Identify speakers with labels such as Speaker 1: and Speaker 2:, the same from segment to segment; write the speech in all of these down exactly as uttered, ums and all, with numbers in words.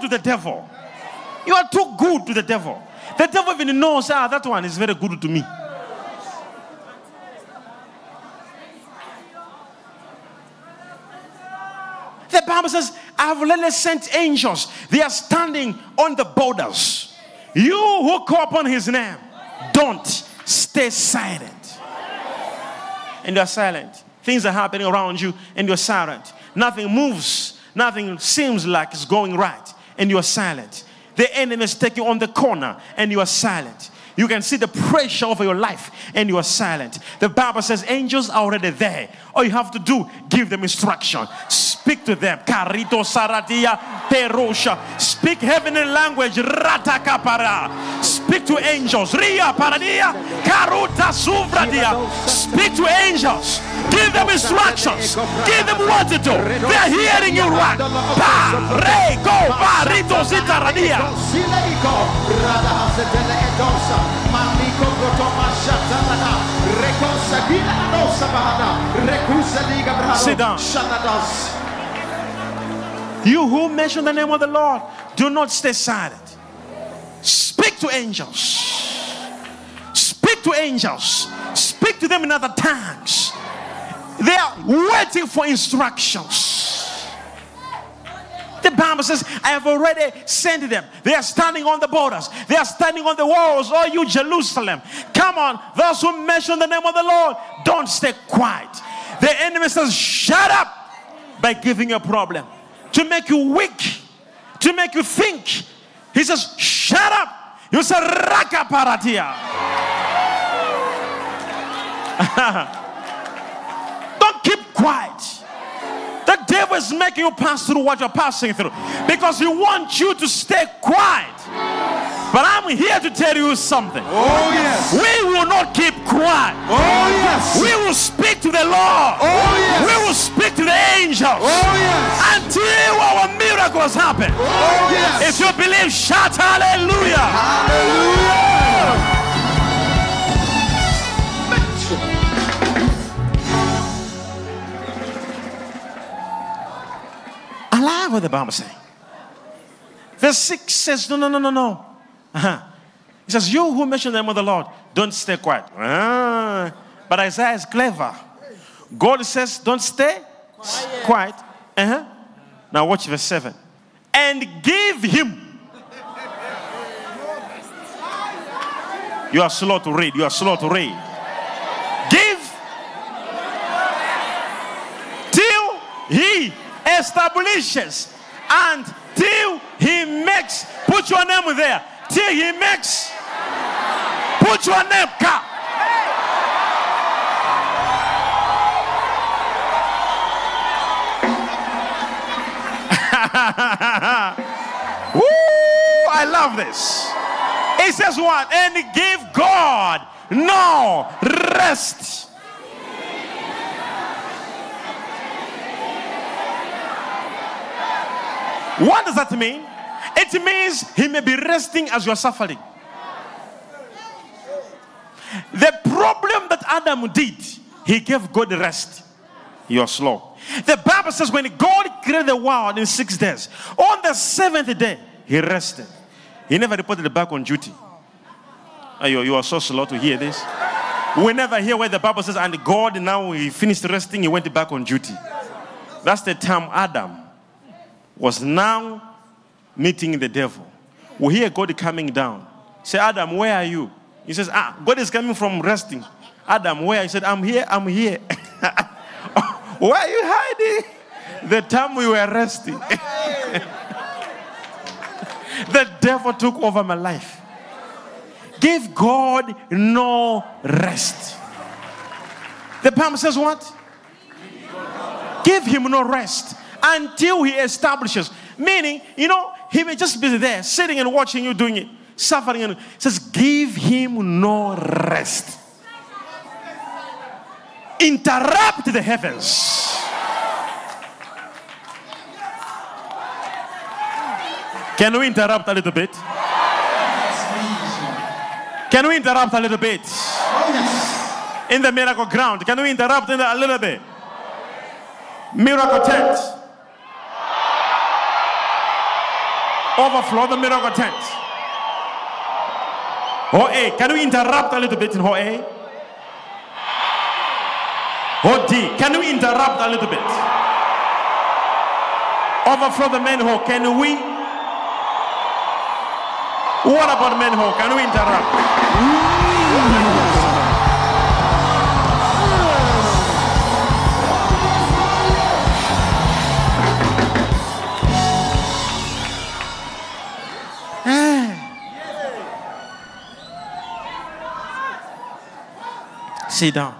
Speaker 1: good to the devil. You are too good to the devil. The devil even knows, ah, that one is very good to me. The Bible says, I have already sent angels. They are standing on the borders. You who call upon his name, don't stay silent. And you're silent. Things are happening around you and you're silent. Nothing moves. Nothing seems like it's going right. And you're silent. The enemy is taking on the corner and you are silent. You can see the pressure over your life and you are silent. The Bible says angels are already there. All you have to do, give them instruction. Speak to them. Karito saradia perosha. Speak heavenly language. Ratakapara. Speak to angels. Ria paradia. Karuta suvradia. Speak to angels. Give them instructions. Give them what to do. They are hearing you right. Pa, re, go, pa, rito sitaradia. Sit down. You who mention the name of the Lord, do not stay silent. Speak to angels. Speak to angels. Speak to them in other tongues. They are waiting for instructions. The Bible says, I have already sent them. They are standing on the borders. They are standing on the walls. Oh, you Jerusalem. Come on. Those who mention the name of the Lord, don't stay quiet. The enemy says, shut up, by giving you a problem. To make you weak. To make you think. He says, shut up. You say, Raka Paratia. Don't keep quiet. The devil is making you pass through what you're passing through because he wants you to stay quiet. But I'm here to tell you something.
Speaker 2: Oh yes.
Speaker 1: We will not keep quiet.
Speaker 2: Oh yes.
Speaker 1: We will speak to the Lord.
Speaker 2: Oh yes.
Speaker 1: We will speak to the angels.
Speaker 2: Oh yes.
Speaker 1: Until our miracles happen.
Speaker 2: Oh yes.
Speaker 1: If you believe, shout hallelujah.
Speaker 2: Hallelujah.
Speaker 1: I like what the Bible is saying. Verse six says, no, no, no, no, no. Uh-huh. It says, you who mention the name of the Lord, don't stay quiet. Ah. But Isaiah is clever. God says, don't stay quiet. quiet. Uh-huh. Now watch verse seven. And give him. You are slow to read. You are slow to read. Give till he establishes and till he makes. Put your name there. Till he makes. Put your name. Ka. Woo! I love this. It says what? And give God no rest. What does that mean? It means he may be resting as you are suffering. The problem that Adam did, he gave God rest. You are slow. The Bible says when God created the world in six days, on the seventh day, he rested. He never reported back on duty. Oh, you, you are so slow to hear this. We never hear where the Bible says, and God, now he finished resting, he went back on duty. That's the time Adam was now meeting the devil. We hear God coming down. Say, Adam, where are you? He says, ah, God is coming from resting. Adam, where? He said, I'm here, I'm here. Why are you hiding? The time we were resting. The devil took over my life. Give God no rest. The Bible says what? Give him no rest until he establishes. Meaning, you know, he may just be there, sitting and watching you doing it, suffering. And it says, give him no rest. Interrupt the heavens. Can we interrupt a little bit? Can we interrupt a little bit? In the miracle ground, can we interrupt in a little bit? Miracle tent. Overflow the miracle tent. Oh, A. Can we interrupt a little bit in oh, A? Oh, D. Can we interrupt a little bit? Overflow the manhole. Can we? What about manhole? Can we interrupt? Sit down.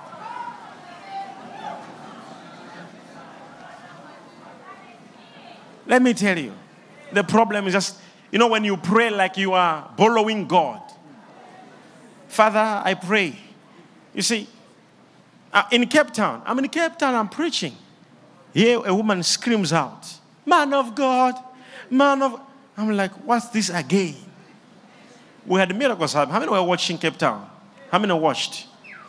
Speaker 1: Let me tell you, the problem is just, you know, when you pray like you are borrowing God. Father, I pray. You see, uh, in Cape Town, I'm in Cape Town, I'm preaching. Here a woman screams out, man of God, man of... I'm like, what's this again? We had miracles happen. How many were watching Cape Town? How many watched?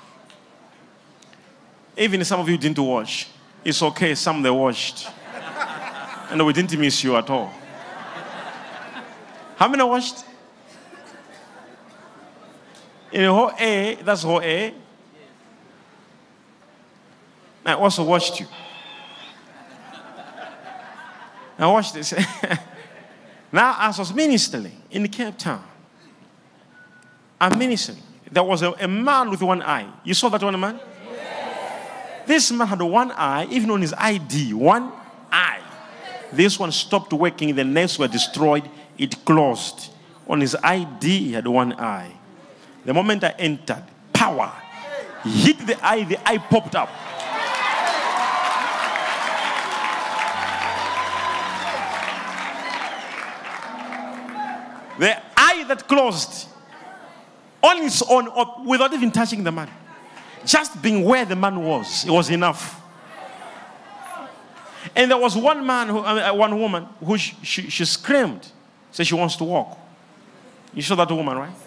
Speaker 1: Even if some of you didn't watch, it's okay, some they watched. And we didn't miss you at all. How many watched? In whole A, that's whole A. I also watched you. I watched this. Now, as I was ministering in Cape Town, I'm ministering. There was a, a man with one eye. You saw that one man? This man had one eye, even on his I D, one eye. This one stopped working, the nerves were destroyed, it closed. On his I D, he had one eye. The moment I entered, power hit the eye, the eye popped up. The eye that closed on its own, without even touching the man. Just being where the man was, it was enough. And there was one man, who, uh, one woman, who she, she, she screamed, said she wants to walk. You saw that woman, right?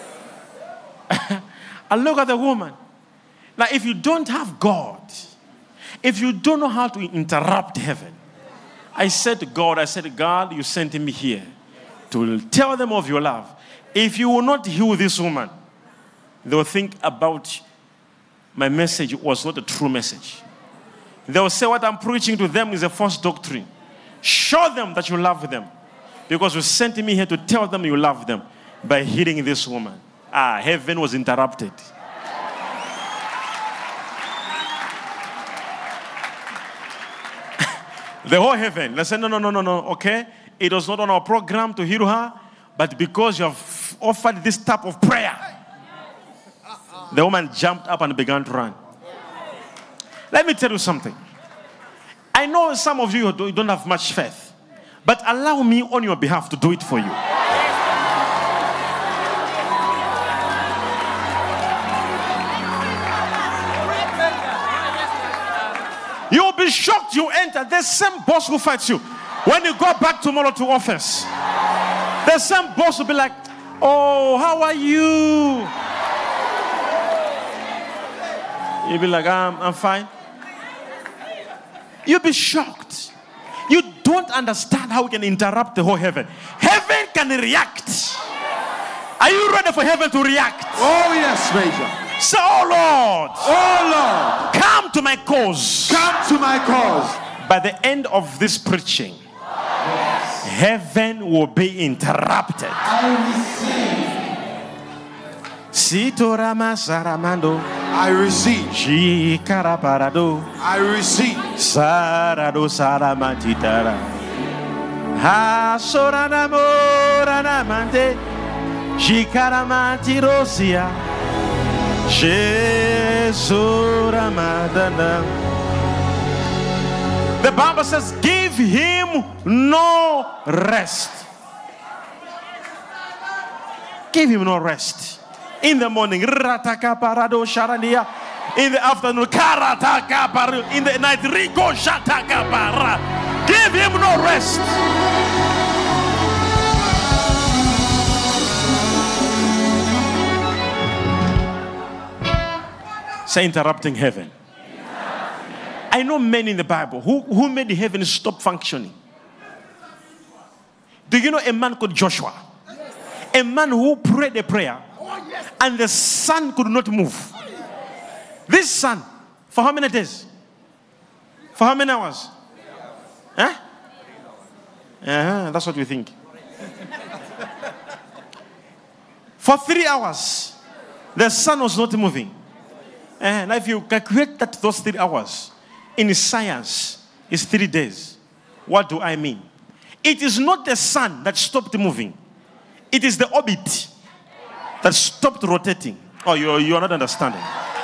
Speaker 1: And look at the woman. Now, if you don't have God, if you don't know how to interrupt heaven, I said to God, I said, God, you sent me here to tell them of your love. If you will not heal this woman, they will think about my message was not a true message. They will say what I'm preaching to them is a false doctrine. Show them that you love them. Because you sent me here to tell them you love them by healing this woman. Ah, heaven was interrupted. The whole heaven. They said, no, no, no, no, no, okay? It was not on our program to heal her, but because you have offered this type of prayer, the woman jumped up and began to run. Let me tell you something. I know some of you don't have much faith, but allow me on your behalf to do it for you. You'll be shocked you enter. The same boss who fights you. When you go back tomorrow to office, the same boss will be like, oh, how are you? You'll be like, I'm, I'm fine. You'll be shocked. You don't understand how we can interrupt the whole heaven. Heaven can react. Are you ready for heaven to react?
Speaker 2: Oh, yes, Major.
Speaker 1: Say, oh Lord.
Speaker 2: Oh, Lord.
Speaker 1: Come to my cause.
Speaker 2: Come to my cause.
Speaker 1: By the end of this preaching, yes, heaven will be interrupted.
Speaker 2: I receive.
Speaker 1: Sitorama Saramando.
Speaker 2: I receive.
Speaker 1: Shikaraparado.
Speaker 2: I receive.
Speaker 1: Sarado Saramatitara. Ha Soranamo Ranamante. Shikaramati Rosia. Shesuramadana. The Bible says, give him no rest. Give him no rest. In the morning, rataka parado sharandia. In the afternoon, karataka paru. In the night, rico shataka para. Give him no rest. Say interrupting heaven. I know men in the Bible who, who made the heaven stop functioning. Do you know a man called Joshua? A man who prayed a prayer and the sun could not move. This sun, for how many days? For how many hours? Huh? Uh-huh, that's what we think. For three hours, the sun was not moving. And if you calculate that those three hours, in science, is three days. What do I mean? It is not the sun that stopped moving. It is the orbit that stopped rotating. Oh, you're, you're not understanding.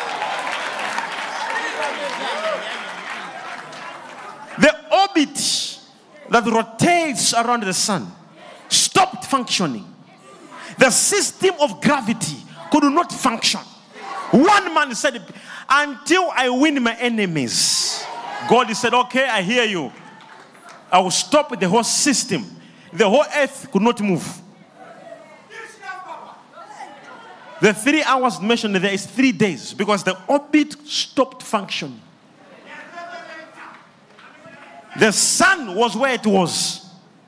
Speaker 1: The orbit that rotates around the sun stopped functioning. The system of gravity could not function. One man said, until I win my enemies. God said, okay, I hear you. I will stop the whole system. The whole earth could not move. The three hours mentioned there is three days because the orbit stopped functioning. The sun was where it was.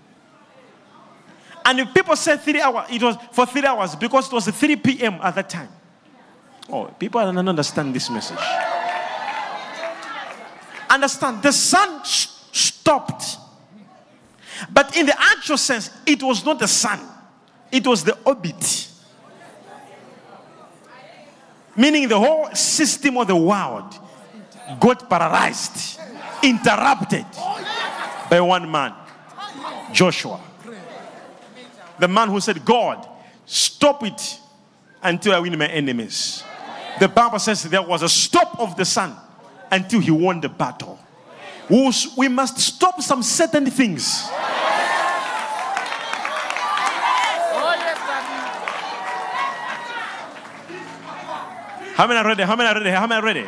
Speaker 1: And if people said three hours, it was for three hours because it was three p.m. at that time. Oh, people don't understand this message. Understand, the sun s- stopped. But in the actual sense, it was not the sun. It was the orbit. Meaning the whole system of the world got paralyzed, interrupted by one man, Joshua. The man who said, God, stop it until I win my enemies. The Bible says there was a stop of the sun until he won the battle. We must stop some certain things. How many are ready? How many are ready? How many are ready?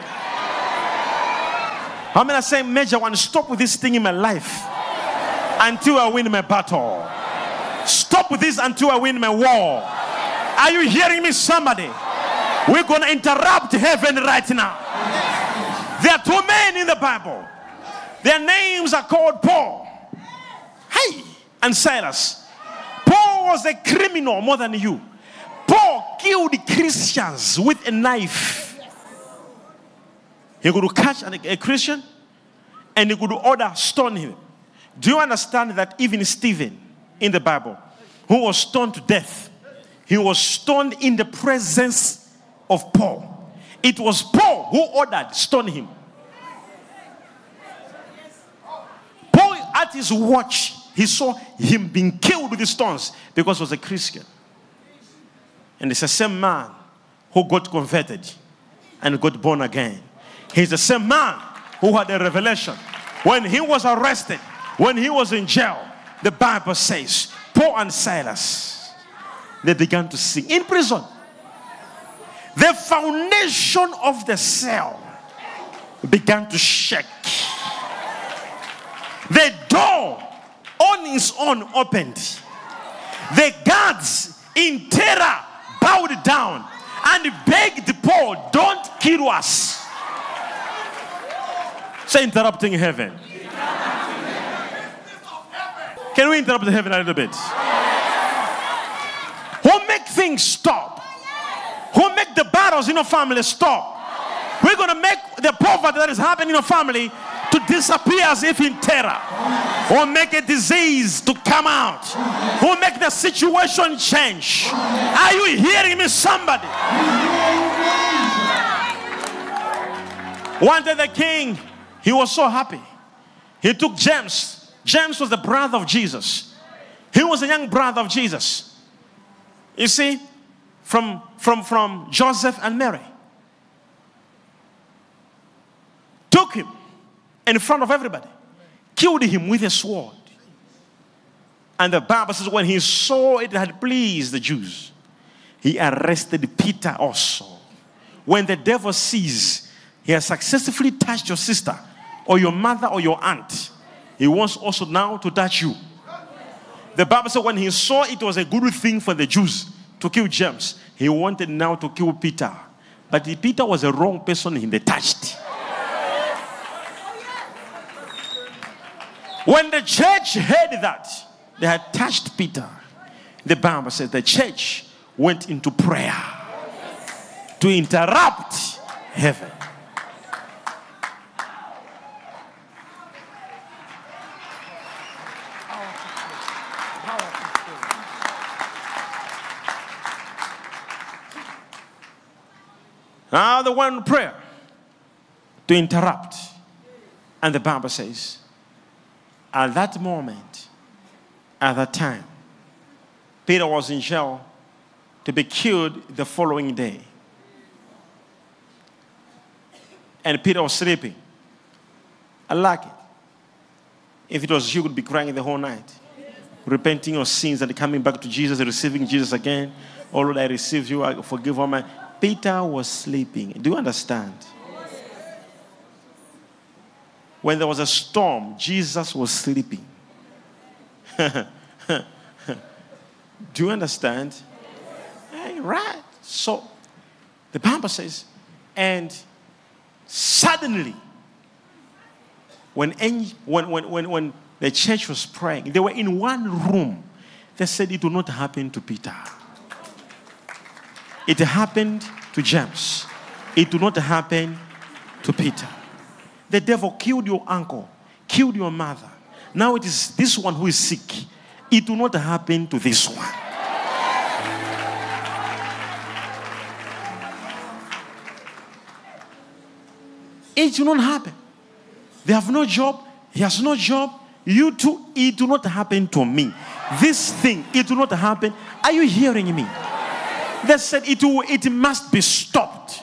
Speaker 1: How many are saying, Major, I want to stop with this thing in my life until I win my battle? Stop with this until I win my war. Are you hearing me, somebody? We're going to interrupt heaven right now. There are two men in the Bible. Their names are called Paul, hey, and Silas. Paul was a criminal more than you. Paul killed Christians with a knife. He could catch a Christian and he could order stone him. Do you understand that even Stephen in the Bible, who was stoned to death, he was stoned in the presence of Paul. It was Paul who ordered stone him. Paul, at his watch, he saw him being killed with the stones because he was a Christian. And it's the same man who got converted and got born again. He's the same man who had a revelation. When he was arrested, when he was in jail, the Bible says, Paul and Silas, they began to sing in prison. The foundation of the cell began to shake. The door on its own opened. The guards in terror bowed down and begged Paul, don't kill us. Say, interrupting heaven. Can we interrupt heaven a little bit? Who make things stop? Who make the battles in your family stop? We're going to make the poverty that is happening in your family to disappear as if in terror. Or make a disease to come out. Or make the situation change. Are you hearing me, somebody? One day the king, he was so happy. He took James. James was the brother of Jesus. He was a young brother of Jesus. You see, from, from, from Joseph and Mary. Took him in front of everybody. Killed him with a sword. And the Bible says when he saw it had pleased the Jews, he arrested Peter also. When the devil sees he has successfully touched your sister or your mother or your aunt, he wants also now to touch you. The Bible says when he saw it was a good thing for the Jews to kill James, he wanted now to kill Peter. But Peter was a wrong person he touched. When the church heard that, they had touched Peter, the Bible says the church went into prayer to interrupt heaven. Now the one prayer to interrupt. And the Bible says, at that moment, at that time, Peter was in jail to be killed the following day. And Peter was sleeping. I like it. If it was you, would be crying the whole night. Repenting of sins and coming back to Jesus, receiving Jesus again. Oh Lord, I receive you, I forgive all my... Peter was sleeping. Do you understand? When there was a storm, Jesus was sleeping. Do you understand? Hey, right. So, the Bible says, and suddenly, when, when, when, when, when the church was praying, they were in one room. They said it would not happen to Peter. It happened to James. It would not happen to Peter. The devil killed your uncle, killed your mother. Now it is this one who is sick. It will not happen to this one. It will not happen. They have no job. He has no job. You too, it will not happen to me. This thing, it will not happen. Are you hearing me? They said it will, it must be stopped.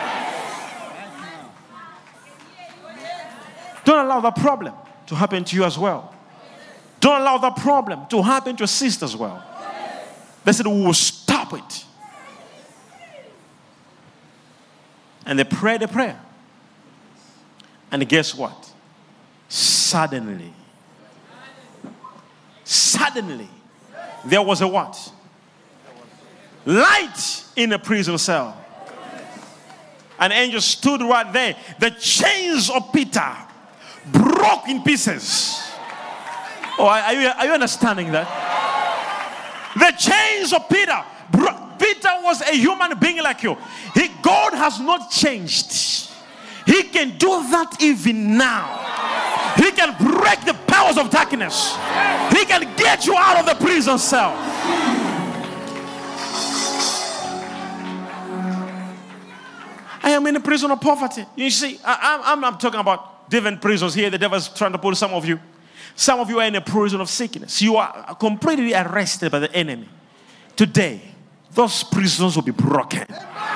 Speaker 1: Don't allow that problem to happen to you as well. Don't allow that problem to happen to your sister as well. They said we will stop it. And they prayed a prayer. And guess what? Suddenly, suddenly, there was a what? Light in a prison cell. An angel stood right there. The chains of Peter broke in pieces. Oh, are you, are you understanding that? The chains of Peter. Peter was a human being like you. He, God has not changed. He can do that even now. He can break the powers of darkness. He can get you out of the prison cell. I am in a prison of poverty. You see, I, I'm, I'm talking about different prisons here. The devil is trying to put some of you. Some of you are in a prison of sickness. You are completely arrested by the enemy. Today, those prisons will be broken.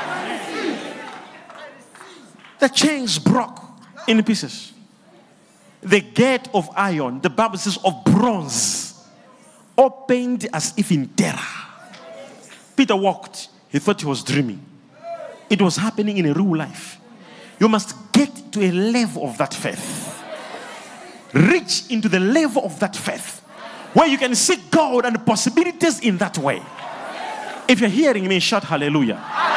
Speaker 1: The chains broke in pieces. The gate of iron, the Bible says of bronze, opened as if in terror. Peter walked. He thought he was dreaming. It was happening in a real life. You must get to a level of that faith. Reach into the level of that faith where you can see God and the possibilities in that way. If you're hearing me, shout hallelujah.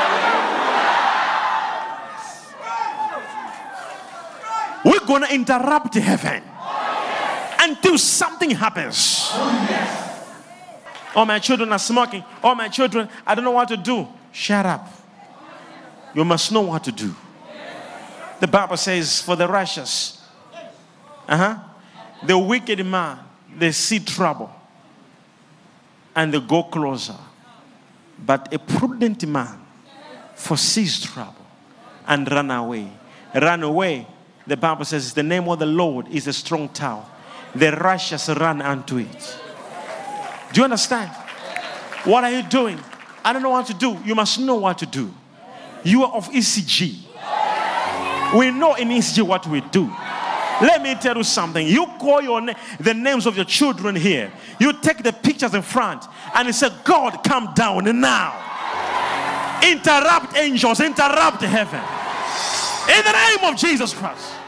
Speaker 1: We're going to interrupt heaven until something happens. Oh, my children are smoking. Oh, my children, I don't know what to do. Shut up. You must know what to do. The Bible says, for the righteous, uh-huh, the wicked man, they see trouble and they go closer. But a prudent man foresees trouble and run away. Run away. The Bible says the name of the Lord is a strong tower. The righteous run unto it. Do you understand? What are you doing? I don't know what to do. You must know what to do. You are of E C G. We know in E C G what we do. Let me tell you something. You call your na- the names of your children here. You take the pictures in front and you say, God, come down now. Interrupt angels. Interrupt heaven. In the name of Jesus Christ.